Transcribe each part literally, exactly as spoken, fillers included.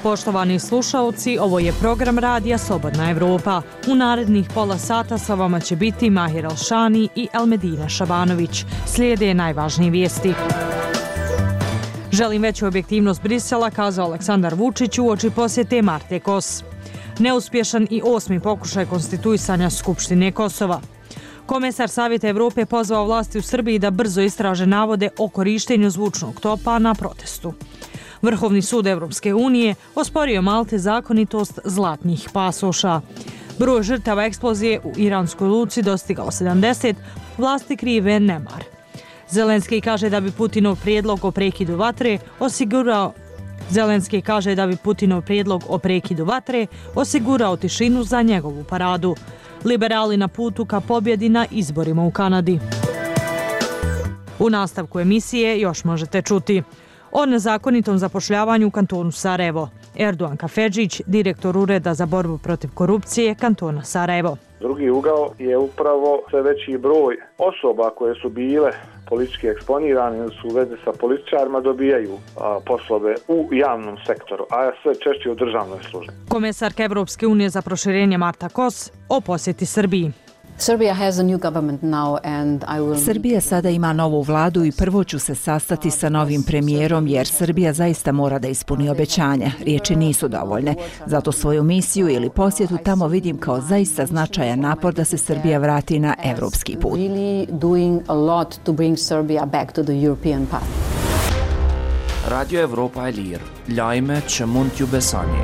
Poštovani slušaoci, ovo je program radija Slobodna Evropa. U narednih pola sata sa vama će biti Mahir Alšani i Elmedina Šabanović. Slijede najvažnije vijesti. Želim veću objektivnost Brisela, kazao Aleksandar Vučić uoči posjete Marte Kos. Neuspješan i osmi pokušaj konstituisanja Skupštine Kosova. Komesar Savjeta Evrope pozvao vlasti u Srbiji da brzo istraže navode o korištenju zvučnog topa na protestu. Vrhovni sud Evropske unije osporio Malte zakonitost zlatnih pasoša. Broj žrtava eksplozije u iranskoj luci dostigao sedamdeset, vlasti krive nemar. Zelenski kaže da bi Putinov prijedlog o prekidu vatre osigurao Zelenski kaže da bi Putinov prijedlog o prekidu vatre osigurao tišinu za njegovu paradu. Liberali na putu ka pobjedi na izborima u Kanadi. U nastavku emisije još možete čuti o nezakonitom zapošljavanju u kantonu Sarajevo. Erdoğan Kafedžić, direktor Ureda za borbu protiv korupcije kantona Sarajevo. Drugi ugao je upravo sve veći broj osoba koje su bile politički eksponirane ili su u vezi sa političarima dobijaju a, poslove u javnom sektoru, a sve češće u državnoj službi. Komesarka Evropske unije za proširenje Marta Kos o posjeti Srbiji. Srbija sada ima novu vladu i prvo ću se sastati sa novim premijerom jer Srbija zaista mora da ispuni obećanja. Riječi nisu dovoljne. Zato svoju misiju ili posjetu tamo vidim kao zaista značajan napor da se Srbija vrati na evropski put. Radio Evropa e Lir, lajme që mund t'ju besani.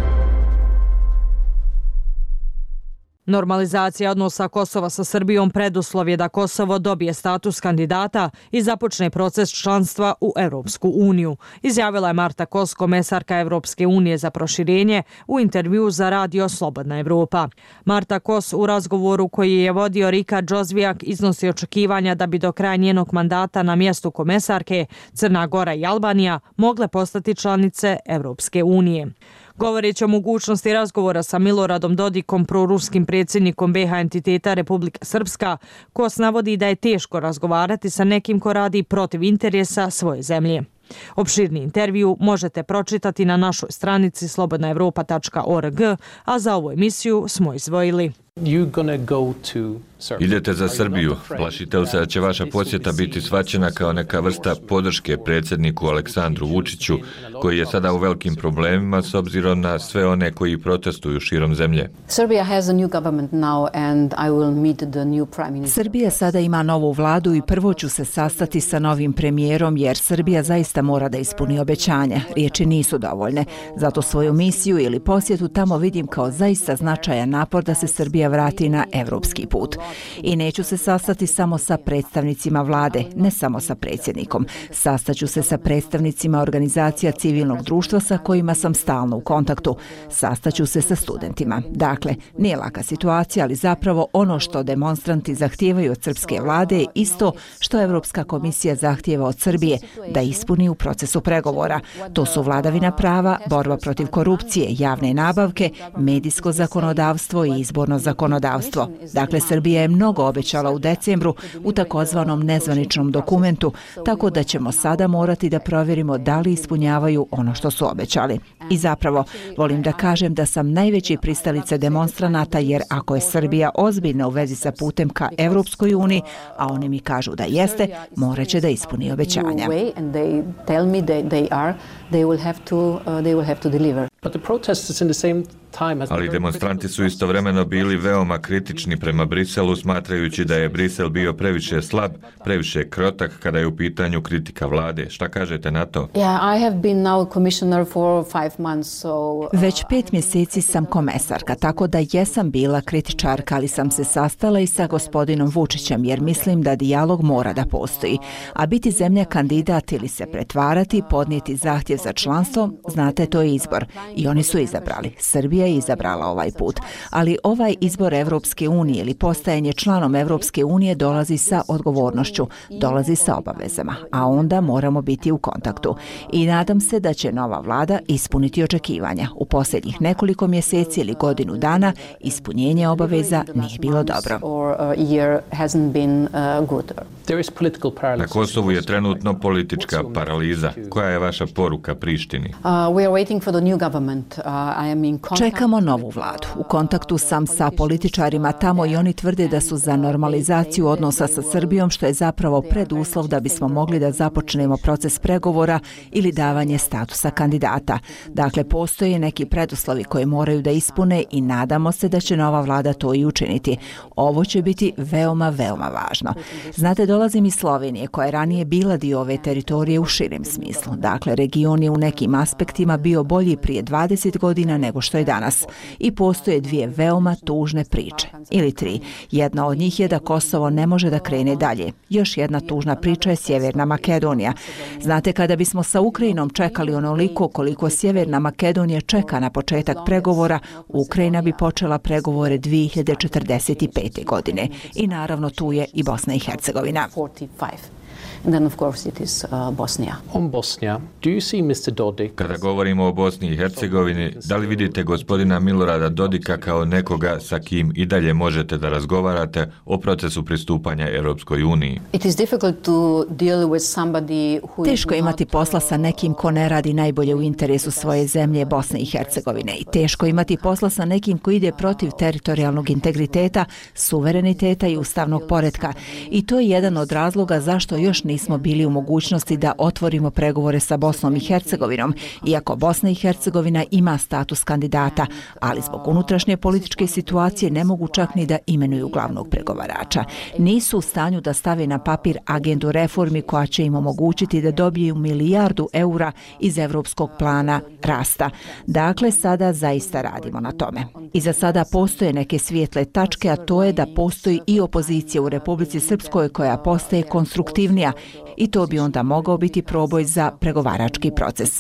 Normalizacija odnosa Kosova sa Srbijom preduslov je da Kosovo dobije status kandidata i započne proces članstva u Evropsku uniju, izjavila je Marta Kos, komesarka Evropske unije za proširenje, u intervju za radio Slobodna Evropa. Marta Kos u razgovoru koji je vodio Rika Džozvijak iznosi očekivanja da bi do kraja njenog mandata na mjestu komesarke Crna Gora i Albanija mogle postati članice Evropske unije. Govoreći o mogućnosti razgovora sa Miloradom Dodikom, proruskim predsjednikom be ha entiteta Republika Srpska, Kos navodi da je teško razgovarati sa nekim ko radi protiv interesa svoje zemlje. Opširni intervju možete pročitati na našoj stranici slobodna evropa tačka org, a za ovu emisiju smo izdvojili. Idete za Srbiju. Plašite li se da će vaša posjeta biti shvaćena kao neka vrsta podrške predsjedniku Aleksandru Vučiću, koji je sada u velikim problemima s obzirom na sve one koji protestuju širom zemlje? Srbija sada ima novu vladu i prvo ću se sastati sa novim premijerom jer Srbija zaista mora da ispuni obećanja. Riječi nisu dovoljne. Zato svoju misiju ili posjetu tamo vidim kao zaista značajan napor da se Srbija vrati na evropski put. I neću se sastati samo sa predstavnicima vlade, ne samo sa predsjednikom. Sastaću se sa predstavnicima organizacija civilnog društva sa kojima sam stalno u kontaktu. Sastaću se sa studentima. Dakle, nije laka situacija, ali zapravo ono što demonstranti zahtijevaju od srpske vlade je isto što Evropska komisija zahtijeva od Srbije da ispuni u procesu pregovora. To su vladavina prava, borba protiv korupcije, javne nabavke, medijsko zakonodavstvo i izborno zakonodavstvo. Dakle, Srbija je mnogo obećala u decembru u takozvanom nezvaničnom dokumentu, tako da ćemo sada morati da provjerimo da li ispunjavaju ono što su obećali. I zapravo, volim da kažem da sam najveći pristalica demonstranata jer ako je Srbija ozbiljna u vezi sa putem ka Evropskoj uniji, a oni mi kažu da jeste, morat će da ispuni obećanja. Ali demonstranti su istovremeno bili veoma kritični prema Briselu, smatrajući da je Brisel bio previše slab, previše krotak kada je u pitanju kritika vlade. Šta kažete na to? Već pet mjeseci sam komesarka, tako da jesam bila kritičarka, ali sam se sastala i sa gospodinom Vučićem, jer mislim da dijalog mora da postoji. A biti zemlja kandidat ili se pretvarati, podnijeti zahtjev za članstvo, znate, to je izbor. I oni su izabrali. Srbija je izabrala ovaj put. Ali ovaj izbor Evropske unije ili postajanje članom Evropske unije dolazi sa odgovornošću, dolazi sa obavezama, a onda moramo biti u kontaktu. I nadam se da će nova vlada ispuniti očekivanja. U posljednjih nekoliko mjeseci ili godinu dana ispunjenje obaveza nije bilo dobro. Na Kosovu je trenutno politička paraliza. Koja je vaša poruka Prištini? Čekamo novu vladu. U kontaktu sam sa političarima tamo i oni tvrde da su za normalizaciju odnosa sa Srbijom, što je zapravo preduslov da bismo mogli da započnemo proces pregovora ili davanje statusa kandidata. Dakle, postoje neki preduslovi koje moraju da ispune i nadamo se da će nova vlada to i učiniti. Ovo će biti veoma, veoma važno. Znate, dolazim iz Slovenije, koja je ranije bila dio ove teritorije u širem smislu. Dakle, region je u nekim aspektima bio bolji prije dvadeset godina nego što je danas. I postoje dvije veoma tužne priče. Ili tri. Jedna od njih je da Kosovo ne može da krene dalje. Još jedna tužna priča je Sjeverna Makedonija. Znate, kada bismo sa Ukrajinom čekali onoliko koliko Sjeverna Makedonija čeka na početak pregovora, Ukrajina bi počela pregovore dvije hiljade četrdeset pete. godine. I naravno tu je i Bosna i Hercegovina. And then of course it is uh, Bosnia. On Bosnia, do you see mister Dodik? Kada govorimo o Bosni i Hercegovini, da li vidite gospodina Milorada Dodika kao nekoga sa kim i dalje možete da razgovarate o procesu pristupanja Europskoj uniji? It is difficult to deal with somebody who Teško je imati posla sa nekim ko ne radi najbolje u interesu svoje zemlje Bosne i Hercegovine i teško je imati posla sa nekim ko ide protiv teritorijalnog integriteta, suvereniteta i ustavnog poretka. I to je jedan od razloga zašto još nismo bili u mogućnosti da otvorimo pregovore sa Bosnom i Hercegovinom, iako Bosna i Hercegovina ima status kandidata, ali zbog unutrašnje političke situacije ne mogu čak ni da imenuju glavnog pregovarača. Nisu u stanju da stave na papir agendu reformi koja će im omogućiti da dobiju milijardu eura iz evropskog plana rasta. Dakle, sada zaista radimo na tome. I za sada postoje neke svijetle tačke, a to je da postoji i opozicija u Republici Srpskoj koja postaje konstruktivnija i to bi onda mogao biti proboj za pregovarački proces.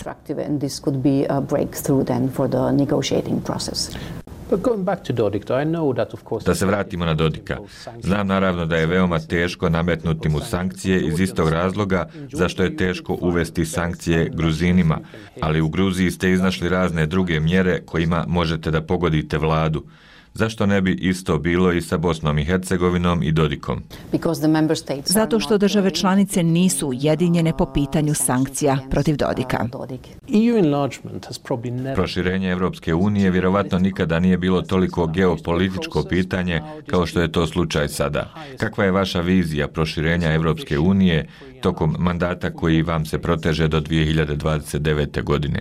Da se vratimo na Dodika. Znam naravno da je veoma teško nametnuti mu sankcije iz istog razloga zašto je teško uvesti sankcije Gruzinima, ali u Gruziji ste iznašli razne druge mjere kojima možete da pogodite vladu. Zašto ne bi isto bilo i sa Bosnom i Hercegovinom i Dodikom? Zato što države članice nisu ujedinjene po pitanju sankcija protiv Dodika. Proširenje Evropske unije vjerovatno nikada nije bilo toliko geopolitičko pitanje kao što je to slučaj sada. Kakva je vaša vizija proširenja Evropske unije tokom mandata koji vam se proteže do dvije hiljade dvadeset devete. godine?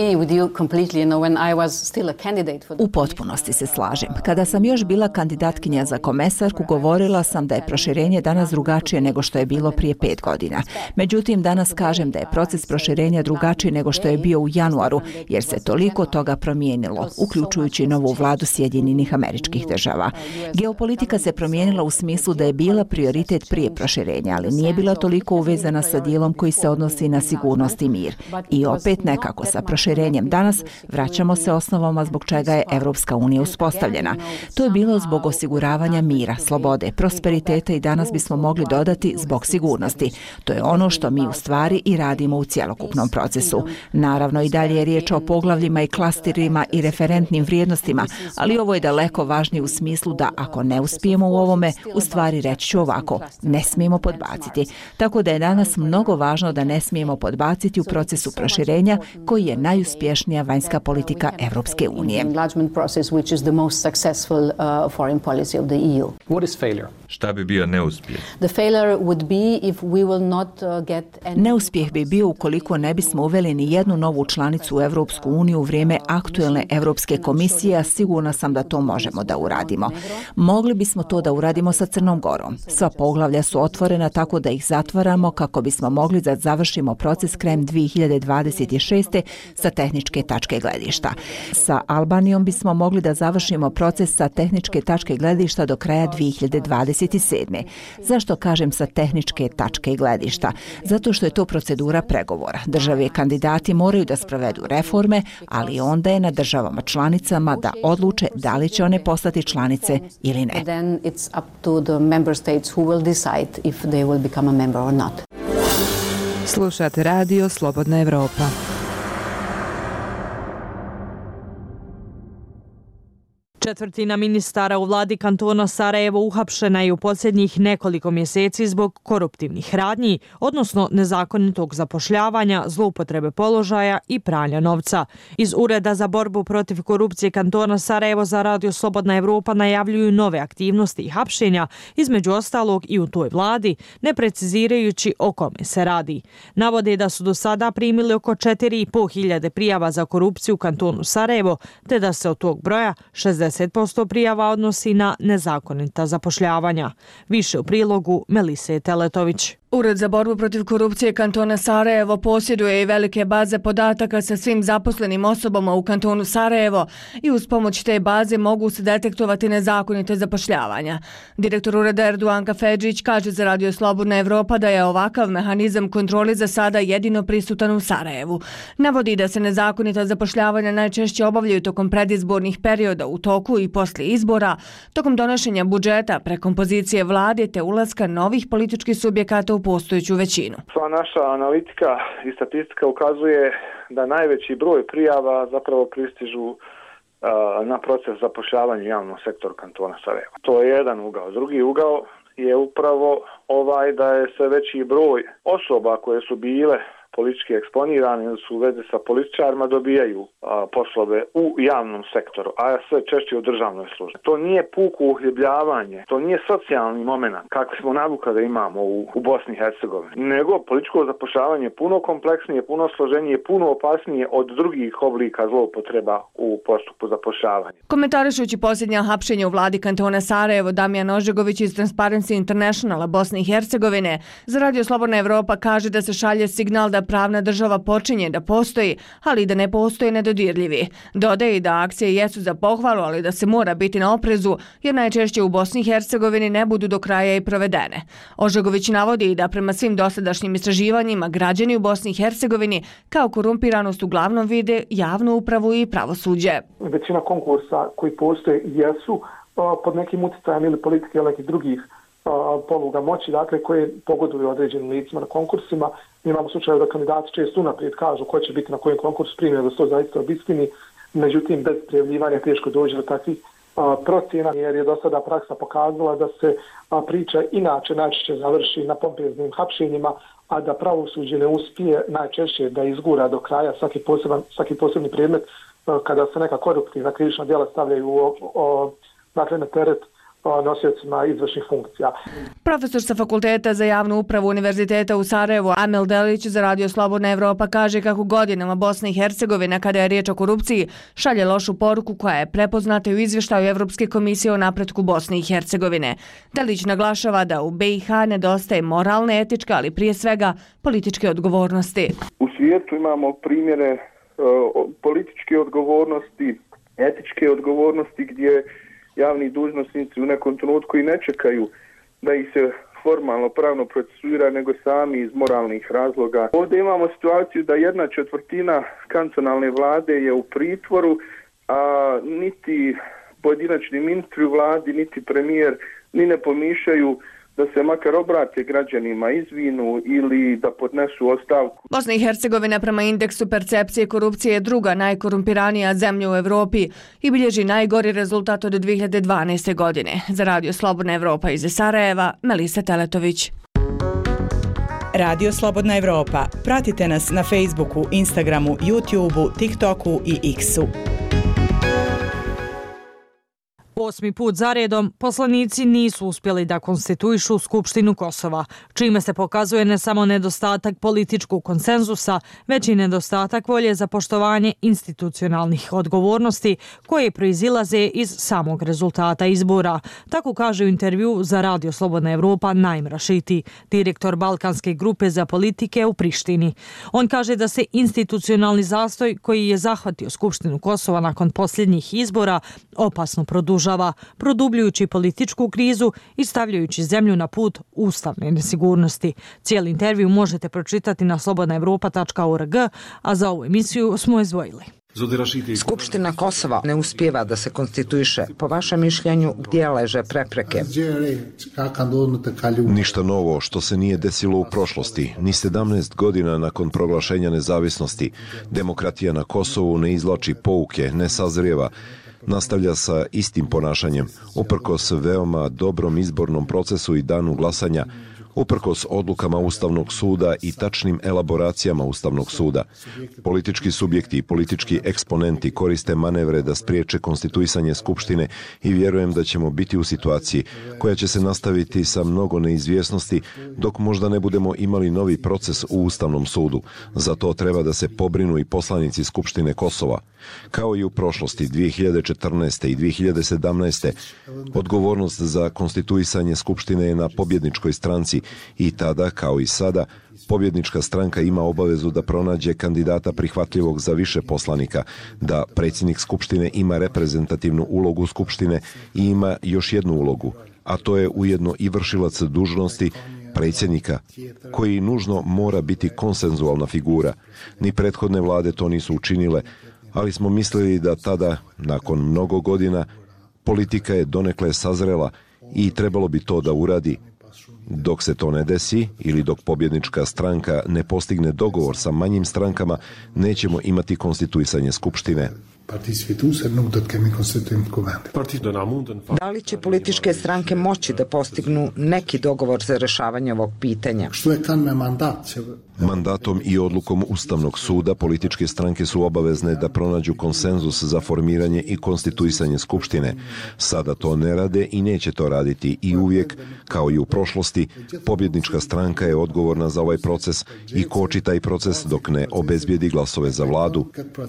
U potpunosti se slažem. Kada sam još bila kandidatkinja za komesarku, govorila sam da je proširenje danas drugačije nego što je bilo prije pet godina. Međutim, danas kažem da je proces proširenja drugačiji nego što je bio u januaru, jer se toliko toga promijenilo, uključujući novu vladu Sjedinjenih Američkih Država. Geopolitika se promijenila u smislu da je bila prioritet prije proširenja, ali nije bila toliko uvezana sa dijelom koji se odnosi na sigurnost i mir. I opet nekako sa proširenjem danas vraćamo se osnovama zbog čega je Evropska unija uspostavljena. To je bilo zbog osiguravanja mira, slobode, prosperiteta i danas bismo mogli dodati zbog sigurnosti. To je ono što mi u stvari i radimo u cjelokupnom procesu. Naravno i dalje je riječ o poglavljima i klasterima i referentnim vrijednostima, ali ovo je daleko važnije u smislu da ako ne uspijemo u ovome, u stvari reći ću ovako, ne smijemo podbaciti. Tako da je danas mnogo važno da ne smijemo podbaciti u procesu proširenja koji je najuspješnija vanjska politika Evropske unije. Šta bi bio neuspjeh? Neuspjeh bi bio ukoliko ne bismo uveli ni jednu novu članicu u Evropsku uniju u vrijeme aktuelne Evropske komisije, a sigurna sam da to možemo da uradimo. Mogli bismo to da uradimo sa Crnom Gorom. Sva poglavlja su otvorena tako da ih zatvaramo čekamo kako bismo mogli da završimo proces krajem dvije hiljade dvadeset šeste. sa tehničke tačke gledišta. Sa Albanijom bismo mogli da završimo proces sa tehničke tačke gledišta do kraja dvije hiljade dvadeset sedme. Zašto kažem sa tehničke tačke gledišta? Zato što je to procedura pregovora. Države kandidati moraju da sprovedu reforme, ali onda je na državama članicama da odluče da li će one postati članice ili ne. Then it's up to the member states who will decide if they will become a member or not. Slušate radio Slobodna Evropa. Četvrtina ministara u vladi kantona Sarajevo uhapšena je u posljednjih nekoliko mjeseci zbog koruptivnih radnji, odnosno nezakonitog zapošljavanja, zloupotrebe položaja i pranja novca. Iz Ureda za borbu protiv korupcije kantona Sarajevo za radio Slobodna Evropa najavljuju nove aktivnosti i hapšenja, između ostalog i u toj vladi, ne precizirajući o kome se radi. Navode da su do sada primili oko četiri i po hiljade prijava za korupciju u kantonu Sarajevo, te da se od tog broja šezdeset posto prijava odnosi na nezakonita zapošljavanja. Više u prilogu Melise Teletović. Ured za borbu protiv korupcije kantona Sarajevo posjeduje i velike baze podataka sa svim zaposlenim osobama u kantonu Sarajevo i uz pomoć te baze mogu se detektovati nezakonite zapošljavanja. Direktor ureda Erduan Kafedžić kaže za radio Slobodna Evropa da je ovakav mehanizam kontroli za sada jedino prisutan u Sarajevu. Navodi da se nezakonita zapošljavanja najčešće obavljaju tokom predizbornih perioda u toku i poslije izbora, tokom donošenja budžeta, prekompozicije vlade te ulaska novih političkih subjekata u postojeću većinu. Sva naša analitika i statistika ukazuje da najveći broj prijava zapravo pristižu uh, na proces zapošljavanja u javnom sektoru kantona Sarajevo. To je jedan ugao. Drugi ugao je upravo ovaj da je sve veći broj osoba koje su bile politički eksponirani ili su u vezi sa političarima dobijaju a, poslove u javnom sektoru, a sve češće u državnoj službi. To nije puko uhljebljavanje, to nije socijalni moment kakvi smo navuka da imamo u, u Bosni i Hercegovini, nego političko zapošljavanje je puno kompleksnije, puno složenije, puno opasnije od drugih oblika zloupotreba u postupku zapošljavanja. Komentarišući posljednja hapšenja u vladi kantona Sarajevo, Damijan Ožegović iz Transparency Internationala Bosne i Hercegovine za radio Slobodna Evropa kaže da se šalje signal da pravna država počinje da postoji, ali da ne postoje nedodirljivi. Dodaje da akcije jesu za pohvalu, ali da se mora biti na oprezu, jer najčešće u Bosni i Hercegovini ne budu do kraja i provedene. Ožegović navodi da prema svim dosadašnjim istraživanjima građani u Bosni i Hercegovini kao korumpiranost uglavnom vide javnu upravu i pravosuđe. Većina konkursa koji postoje jesu pod nekim utjecajem ili politike ili nekih drugih poluga moći, dakle, koje pogoduju određenim licima na konkursima. Mi imamo slučaje da kandidati često unaprijed kažu ko će biti na kojem konkursu primjer, da se to zaista obistini, međutim bez prijavljivanja teško dođe do takvih procjena, jer je do sada praksa pokazala da se a, priča inače najčešće završi na pompeznim hapšenjima, a da pravosuđe ne uspije najčešće da izgura do kraja svaki, poseban, svaki posebni predmet a, kada se neka koruptivna krivična djela stavljaju o, o, dakle, na teret nosiocima izvršnih funkcija. Profesor sa Fakulteta za javnu upravu Univerziteta u Sarajevu Amel Delić za radio Slobodna Evropa kaže kako godinama Bosna i Hercegovina, kada je riječ o korupciji, šalje lošu poruku koja je prepoznata u izvještaju Evropske komisije o napretku Bosne i Hercegovine. Delić naglašava da u B i H nedostaje moralne, etičke, ali prije svega političke odgovornosti. U svijetu imamo primjere uh, političke odgovornosti, etičke odgovornosti gdje javni dužnosnici u nekom trenutku i ne čekaju da ih se formalno pravno procesuira, nego sami iz moralnih razloga. Ovdje imamo situaciju da jedna četvrtina kantonalne vlade je u pritvoru, a niti pojedinačni ministri u vladi, niti premijer ni ne pomišljaju da se makar obrate građanima, izvinu ili da podnesu ostavku. Bosna i Hercegovina prema indeksu percepcije korupcije je druga najkorumpiranija zemlja u Evropi i bilježi najgori rezultat od dvije hiljade dvanaeste. godine. Za radio Slobodna Evropa iz Sarajeva, Melisa Teletović. Radio Slobodna Evropa. Pratite nas na Facebooku, Instagramu, YouTubeu, TikToku i X-u. U Osmi put zaredom poslanici nisu uspjeli da konstituišu Skupštinu Kosova, čime se pokazuje ne samo nedostatak političkog konsenzusa, već i nedostatak volje za poštovanje institucionalnih odgovornosti koje proizilaze iz samog rezultata izbora. Tako kaže u intervju za Radio Slobodna Evropa Naim Rašiti, direktor Balkanske grupe za politike u Prištini. On kaže da se institucionalni zastoj koji je zahvatio Skupštinu Kosova nakon posljednjih izbora opasno produžava, produbljujući političku krizu i stavljajući zemlju na put ustavne nesigurnosti. Cijeli intervju možete pročitati na slobodna evropa tačka org, a za ovu emisiju smo izdvojili. Skupština Kosova ne uspijeva da se konstituiše. Po vašem mišljenju, gdje leže prepreke? Ništa novo što se nije desilo u prošlosti. Ni sedamnaest godina nakon proglašenja nezavisnosti. Demokratija na Kosovu ne izvlači pouke, ne sazrijeva. Nastavlja sa istim ponašanjem, uprkos veoma dobrom izbornom procesu i danu glasanja, uprkos odlukama Ustavnog suda i tačnim elaboracijama Ustavnog suda. Politički subjekti i politički eksponenti koriste manevre da spriječe konstituisanje Skupštine i vjerujem da ćemo biti u situaciji koja će se nastaviti sa mnogo neizvjesnosti dok možda ne budemo imali novi proces u Ustavnom sudu. Za to treba da se pobrinu i poslanici Skupštine Kosova. Kao i u prošlosti dvije hiljade četrnaeste. i dvije hiljade sedamnaeste. odgovornost za konstituisanje Skupštine je na pobjedničkoj stranci i tada, kao i sada, pobjednička stranka ima obavezu da pronađe kandidata prihvatljivog za više poslanika, da predsjednik Skupštine ima reprezentativnu ulogu Skupštine i ima još jednu ulogu, a to je ujedno i vršilac dužnosti predsjednika, koji nužno mora biti konsenzualna figura. Ni prethodne vlade to nisu učinile, ali smo mislili da tada, nakon mnogo godina, politika je donekle sazrela i trebalo bi to da uradi. Dok se to ne desi ili dok pobjednička stranka ne postigne dogovor sa manjim strankama, nećemo imati konstituisanje Skupštine. Da li će političke stranke moći da postignu neki dogovor za rješavanje ovog pitanja? Mandatom i odlukom Ustavnog suda političke stranke su obavezne da pronađu konsenzus za formiranje i konstituisanje Skupštine. Sada to ne rade i neće to raditi i uvijek, kao i u prošlosti, pobjednička stranka je odgovorna za ovaj proces i koči taj proces dok ne obezbijedi glasove za vladu.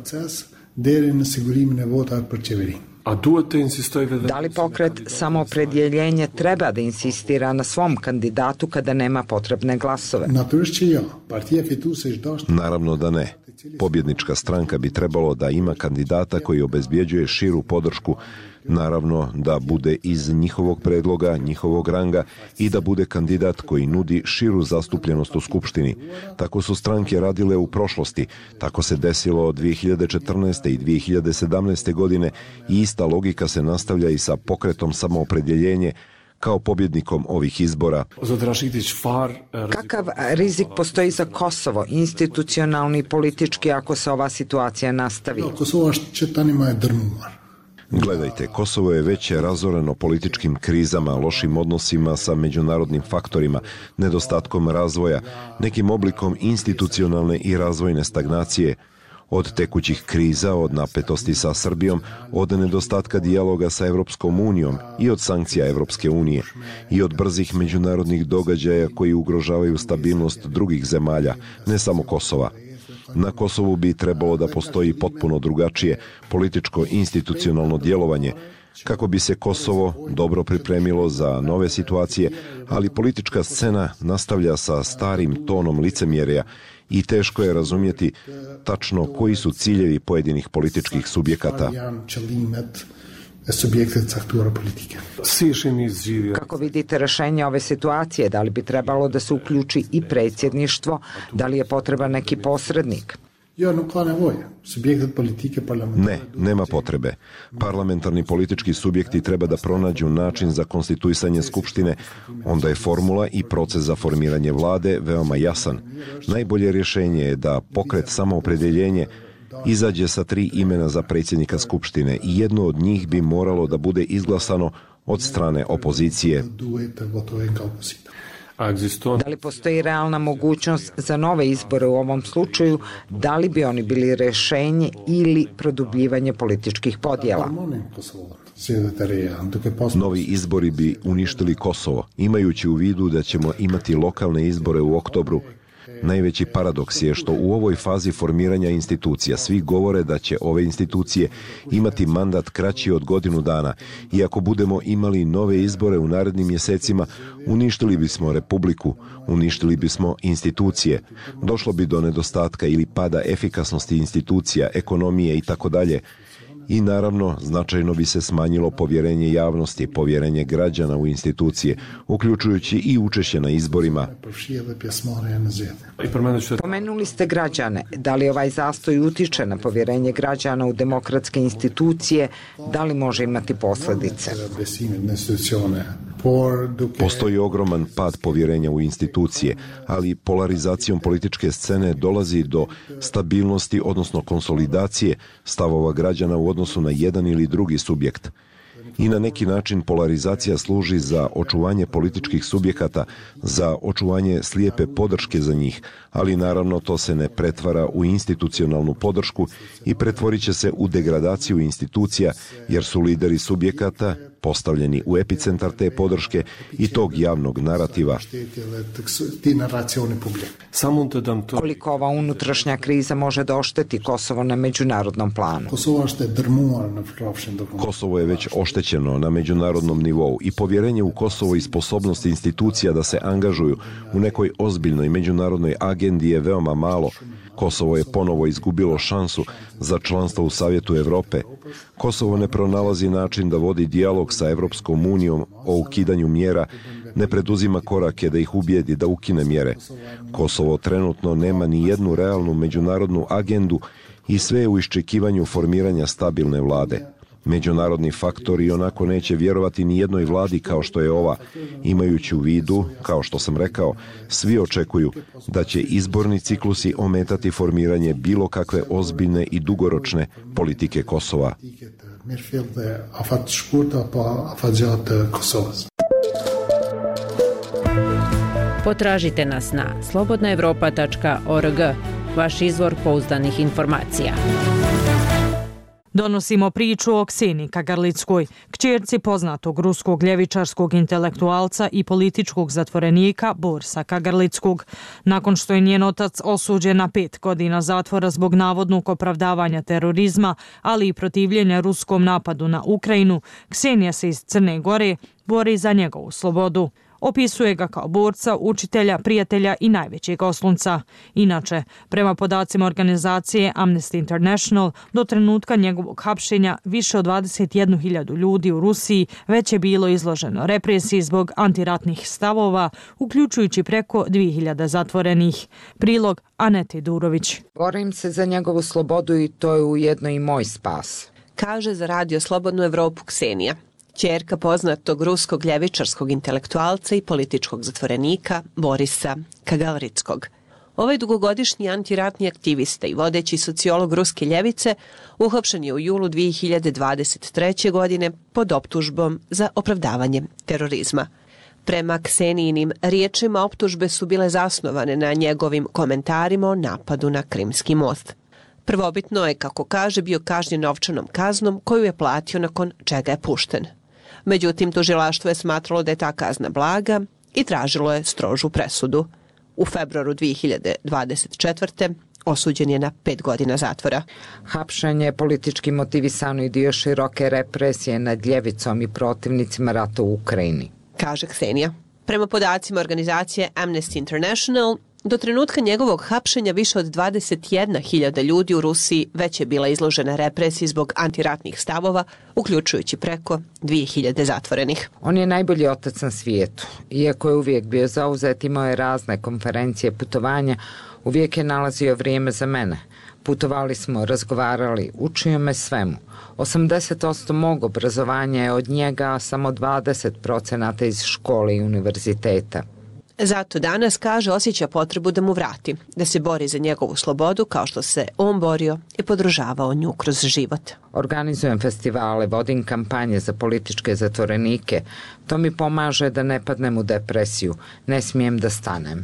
Da li pokret Samoopredjeljenje treba da insistira na svom kandidatu kada nema potrebne glasove? Naravno da ne. Pobjednička stranka bi trebalo da ima kandidata koji obezbjeđuje širu podršku, naravno da bude iz njihovog predloga, njihovog ranga i da bude kandidat koji nudi širu zastupljenost u Skupštini. Tako su stranke radile u prošlosti, tako se desilo dvije hiljade četrnaeste. i dvije hiljade sedamnaeste. godine i ista logika se nastavlja i sa pokretom Samoopredjeljenje kao pobjednikom ovih izbora. Kakav rizik postoji za Kosovo, institucionalni i politički, ako se ova situacija nastavi? Gledajte, Kosovo je već razoreno političkim krizama, lošim odnosima sa međunarodnim faktorima, nedostatkom razvoja, nekim oblikom institucionalne i razvojne stagnacije, od tekućih kriza, od napetosti sa Srbijom, od nedostatka dijaloga sa Evropskom unijom i od sankcija Evropske unije i od brzih međunarodnih događaja koji ugrožavaju stabilnost drugih zemalja, ne samo Kosova. Na Kosovu bi trebalo da postoji potpuno drugačije političko institucionalno djelovanje, kako bi se Kosovo dobro pripremilo za nove situacije, ali politička scena nastavlja sa starim tonom licemjerja i teško je razumjeti tačno koji su ciljevi pojedinih političkih subjekata. Kako vidite rješenje ove situacije? Da li bi trebalo da se uključi i predsjedništvo? Da li je potreban neki posrednik? Ne, nema potrebe. Parlamentarni politički subjekti treba da pronađu način za konstituisanje Skupštine, onda je formula i proces za formiranje vlade veoma jasan. Najbolje rješenje je da pokret Samoopredjeljenje izađe sa tri imena za predsjednika Skupštine i jedno od njih bi moralo da bude izglasano od strane opozicije. Da li postoji realna mogućnost za nove izbore u ovom slučaju? Da li bi oni bili rješenje ili produbljivanje političkih podjela? Novi izbori bi uništili Kosovo, imajući u vidu da ćemo imati lokalne izbore u oktobru. Najveći paradoks je što u ovoj fazi formiranja institucija svi govore da će ove institucije imati mandat kraći od godinu dana i ako budemo imali nove izbore u narednim mjesecima, uništili bismo republiku, uništili bismo institucije, došlo bi do nedostatka ili pada efikasnosti institucija, ekonomije i tako dalje. I naravno, značajno bi se smanjilo povjerenje javnosti, povjerenje građana u institucije, uključujući i učešće na izborima. Pomenuli ste građane. Da li ovaj zastoj utiče na povjerenje građana u demokratske institucije? Da li može imati posljedice? Postoji ogroman pad povjerenja u institucije, ali polarizacijom političke scene dolazi do stabilnosti, odnosno konsolidacije stavova građana u odnosu na jedan ili drugi subjekt. I na neki način polarizacija služi za očuvanje političkih subjekata, za očuvanje slijepe podrške za njih, ali naravno to se ne pretvara u institucionalnu podršku i pretvorit će se u degradaciju institucija, jer su lideri subjekata postavljeni u epicentar te podrške i tog javnog narativa. Koliko ova unutrašnja kriza može da ošteti Kosovo na međunarodnom planu? Kosovo je već oštećeno na međunarodnom nivou i povjerenje u Kosovo i sposobnost institucija da se angažuju u nekoj ozbiljnoj međunarodnoj agendi je veoma malo. Kosovo je ponovo izgubilo šansu za članstvo u Savjetu Evrope. Kosovo ne pronalazi način da vodi dijalog sa Evropskom unijom o ukidanju mjera, ne preduzima korake da ih ubijedi da ukine mjere. Kosovo trenutno nema ni jednu realnu međunarodnu agendu i sve je u iščekivanju formiranja stabilne vlade. Međunarodni faktori onako neće vjerovati ni jednoj vladi kao što je ova, imajući u vidu, kao što sam rekao, svi očekuju da će izborni ciklusi ometati formiranje bilo kakve ozbiljne i dugoročne politike Kosova. Potražite nas na slobodna evropa tačka org, vaš izvor pouzdanih informacija. Donosimo priču o Kseniji Kagarlickoj, kćerci poznatog ruskog ljevičarskog intelektualca i političkog zatvorenika Borisa Kagarlickog. Nakon što je njen otac osuđen na pet godina zatvora zbog navodnog opravdavanja terorizma, ali i protivljenja ruskom napadu na Ukrajinu, Ksenija se iz Crne Gore bori za njegovu slobodu. Opisuje ga kao borca, učitelja, prijatelja i najvećeg oslunca. Inače, prema podacima organizacije Amnesty International, do trenutka njegovog hapšenja više od dvadeset jednu hiljadu ljudi u Rusiji već je bilo izloženo represiji zbog antiratnih stavova, uključujući preko dvije hiljade zatvorenih. Prilog Anete Durović. Borim se za njegovu slobodu i to je ujedno i moj spas. Kaže za Radio Slobodnu Evropu Ksenija, ćerka poznatog ruskog ljevičarskog intelektualca i političkog zatvorenika Borisa Kagarlickog. Ovaj dugogodišnji antiratni aktivista i vodeći sociolog ruske ljevice uhapšen je u julu dvije hiljade dvadeset treće. godine pod optužbom za opravdavanje terorizma. Prema Ksenijinim riječima optužbe su bile zasnovane na njegovim komentarima o napadu na Krimski most. Prvobitno je, kako kaže, bio kažnjen novčanom kaznom koju je platio nakon čega je pušten. Međutim, tužilaštvo je smatralo da je ta kazna blaga i tražilo je strožu presudu. U februaru dvije hiljade dvadeset četvrte. osuđen je na pet godina zatvora. Hapšenje je politički motivisano i dio široke represije nad ljevicom i protivnicima rata u Ukrajini, kaže Ksenija. Prema podacima organizacije Amnesty International, do trenutka njegovog hapšenja više od dvadeset jedna hiljada ljudi u Rusiji već je bila izložena represiji zbog antiratnih stavova, uključujući preko dvije hiljade zatvorenih. On je najbolji otac na svijetu. Iako je uvijek bio zauzet, imao je razne konferencije, putovanja, uvijek je nalazio vrijeme za mene. Putovali smo, razgovarali, učio me svemu. osamdeset posto mog obrazovanja je od njega, a samo dvadeset procenata iz škole i univerziteta. Zato danas, kaže, osjeća potrebu da mu vrati, da se bori za njegovu slobodu kao što se on borio i podržavao nju kroz život. Organizujem festivale, vodim kampanje za političke zatvorenike. To mi pomaže da ne padnem u depresiju. Ne smijem da stanem.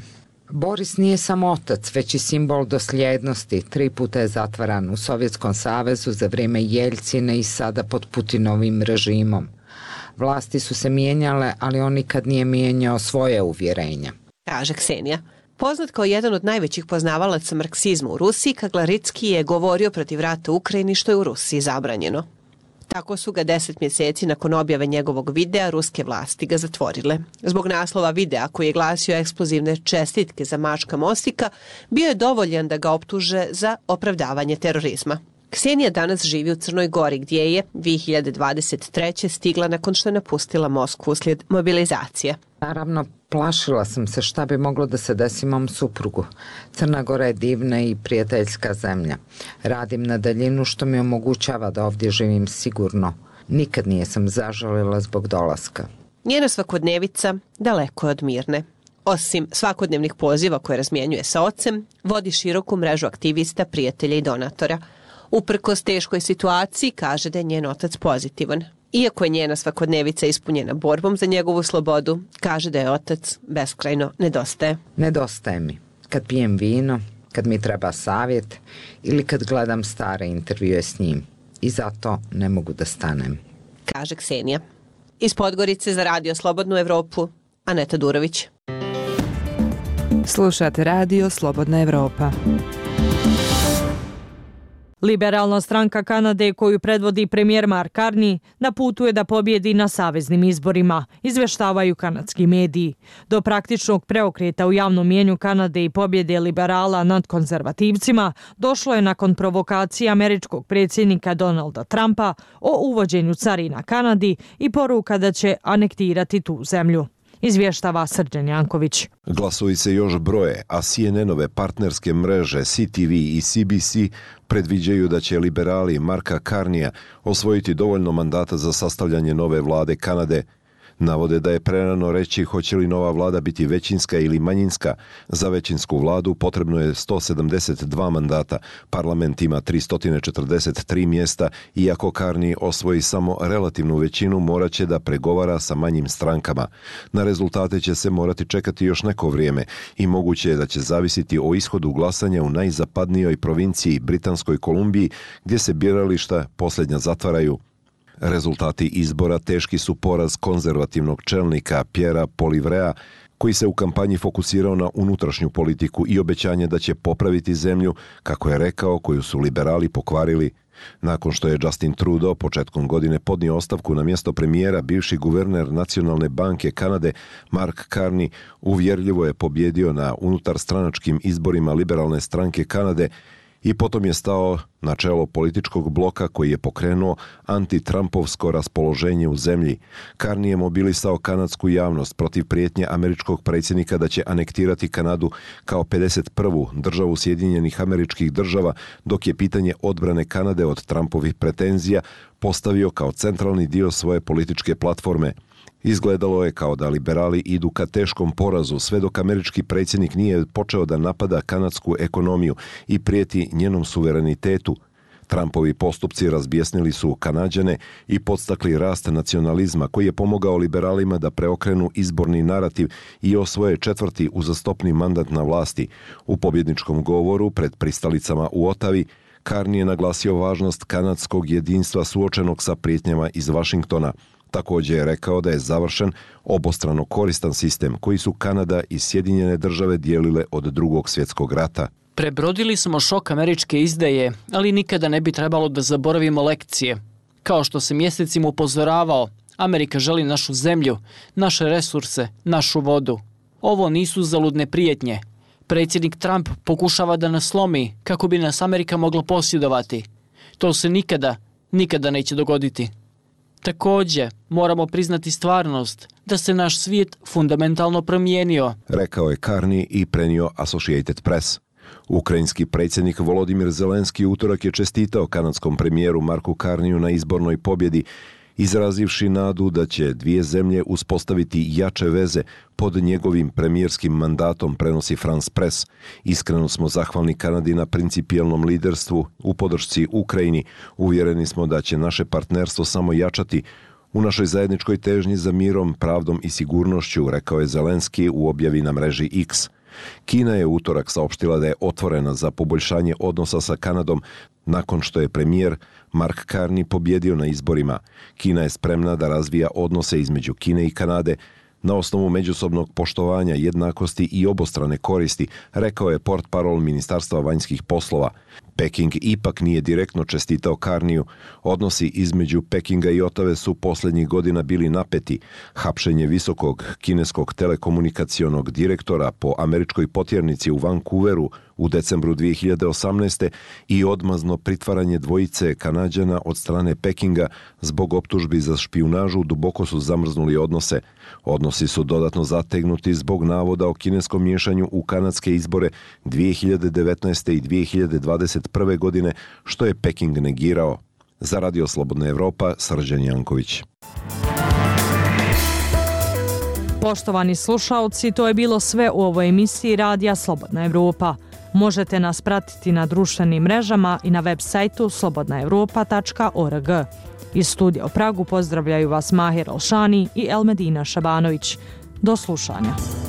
Boris nije samo otac, već i simbol dosljednosti. Tri puta je zatvaran u Sovjetskom savezu za vrijeme Jeljcine i sada pod Putinovim režimom. Vlasti su se mijenjale, ali on nikad nije mijenjao svoje uvjerenja. Kaže Ksenija. Poznat kao jedan od najvećih poznavalaca marksizma u Rusiji, Kaglaritski je govorio protiv rata u Ukrajini, što je u Rusiji zabranjeno. Tako su ga deset mjeseci nakon objave njegovog videa ruske vlasti ga zatvorile. Zbog naslova videa koji je glasio eksplozivne čestitke za Mačka Mosika, bio je dovoljan da ga optuže za opravdavanje terorizma. Ksenija danas živi u Crnoj Gori, gdje je dvije hiljade dvadeset treće stigla nakon što je napustila Moskvu uslijed mobilizacije. Naravno, plašila sam se šta bi moglo da se desi mom suprugu. Crna Gora je divna i prijateljska zemlja. Radim na daljinu što mi omogućava da ovdje živim sigurno. Nikad nisam zažalila zbog dolaska. Njena svakodnevica daleko je od mirne. Osim svakodnevnih poziva koje razmjenjuje sa ocem, vodi široku mrežu aktivista, prijatelja i donatora. Uprkos teškoj situaciji, kaže da je njen otac pozitivan. Iako je njena svakodnevica ispunjena borbom za njegovu slobodu, kaže da je otac beskrajno nedostaje. Nedostaje mi. Kad pijem vino, kad mi treba savjet ili kad gledam stare intervjue s njim. I zato ne mogu da stanem. Kaže Ksenija. Iz Podgorice za Radio Slobodnu Evropu, Aneta Durović. Slušate Radio Slobodna Evropa. Liberalna stranka Kanade, koju predvodi premijer Mark Carney, na putu je da pobjedi na saveznim izborima, izveštavaju kanadski mediji. Do praktičnog preokreta u javnom mjenju Kanade i pobjede liberala nad konzervativcima došlo je nakon provokacije američkog predsjednika Donalda Trumpa o uvođenju carina Kanadi i poruka da će anektirati tu zemlju. Izvještava Srđan Janković. Glasovi se još broje, a C N N-ove partnerske mreže C T V i C B C predviđaju da će liberali Marka Carneya osvojiti dovoljno mandata za sastavljanje nove vlade Kanade. Navode da je prerano reći hoće li nova vlada biti većinska ili manjinska. Za većinsku vladu potrebno je sto sedamdeset dva mandata. Parlament ima tristo četrdeset tri mjesta, iako Carney osvoji samo relativnu većinu, morat će da pregovara sa manjim strankama. Na rezultate će se morati čekati još neko vrijeme i moguće je da će zavisiti o ishodu glasanja u najzapadnijoj provinciji Britanskoj Kolumbiji, gdje se birališta posljednja zatvaraju. Rezultati izbora teški su poraz konzervativnog čelnika Pierrea Poilievrea, koji se u kampanji fokusirao na unutrašnju politiku i obećanje da će popraviti zemlju, kako je rekao, koju su liberali pokvarili. Nakon što je Justin Trudeau početkom godine podnio ostavku na mjesto premijera, bivši guverner Nacionalne banke Kanade Mark Carney uvjerljivo je pobjedio na unutarstranačkim izborima liberalne stranke Kanade i potom je stao na čelo političkog bloka koji je pokrenuo anti-Trumpovsko raspoloženje u zemlji. Carney je mobilisao kanadsku javnost protiv prijetnje američkog predsjednika da će anektirati Kanadu kao pedeset prvu državu Sjedinjenih Američkih Država, dok je pitanje odbrane Kanade od Trumpovih pretenzija postavio kao centralni dio svoje političke platforme. Izgledalo je kao da liberali idu ka teškom porazu, sve dok američki predsjednik nije počeo da napada kanadsku ekonomiju i prijeti njenom suverenitetu. Trumpovi postupci razbjesnili su Kanađane i podstakli rast nacionalizma, koji je pomogao liberalima da preokrenu izborni narativ i osvoje četvrti uzastopni mandat na vlasti. U pobjedničkom govoru pred pristalicama u Otavi, Carney je naglasio važnost kanadskog jedinstva suočenog sa prijetnjama iz Vašingtona. Također je rekao da je završen obostrano koristan sistem koji su Kanada i Sjedinjene Države dijelile od drugog svjetskog rata. Prebrodili smo šok američke izdaje, ali nikada ne bi trebalo da zaboravimo lekcije. Kao što se mjesecima upozoravao, Amerika želi našu zemlju, naše resurse, našu vodu. Ovo nisu zaludne prijetnje. Predsjednik Trump pokušava da nas slomi kako bi nas Amerika mogla posjedovati. To se nikada, nikada neće dogoditi. Također, moramo priznati stvarnost da se naš svijet fundamentalno promijenio, rekao je Carney i prenio Associated Press. Ukrajinski predsjednik Volodimir Zelenski utorak je čestitao kanadskom premijeru Marku Carneyu na izbornoj pobjedi, izrazivši nadu da će dvije zemlje uspostaviti jače veze pod njegovim premijerskim mandatom, prenosi France Press. Iskreno smo zahvalni Kanadi na principijelnom liderstvu u podršci Ukrajini. Uvjereni smo da će naše partnerstvo samo jačati u našoj zajedničkoj težnji za mirom, pravdom i sigurnošću, rekao je Zelenski u objavi na mreži X. Kina je utorak saopštila da je otvorena za poboljšanje odnosa sa Kanadom nakon što je premijer Mark Carney pobjedio na izborima. Kina je spremna da razvija odnose između Kine i Kanade na osnovu međusobnog poštovanja, jednakosti i obostrane koristi, rekao je portparol Ministarstva vanjskih poslova. Peking ipak nije direktno čestitao Carneyu. Odnosi između Pekinga i Otave su posljednjih godina bili napeti. Hapšenje visokog kineskog telekomunikacionog direktora po američkoj potjernici u Vancouveru u decembru dvije hiljade osamnaeste. i odmazno pritvaranje dvojice Kanađana od strane Pekinga zbog optužbi za špijunažu duboko su zamrznuli odnose. Odnosi su dodatno zategnuti zbog navoda o kineskom miješanju u kanadske izbore dvije hiljade devetnaeste. i dvije hiljade dvadeset prve. godine, što je Peking negirao. Za Radio Slobodna Evropa, Srđan Janković. Poštovani slušaoci, to je bilo sve u ovoj emisiji Radija Slobodna Evropa. Možete nas pratiti na društvenim mrežama i na web sajtu slobodna evropa tačka org. Iz studija u Pragu pozdravljaju vas Mahir Alšani i Elmedina Šabanović. Do slušanja.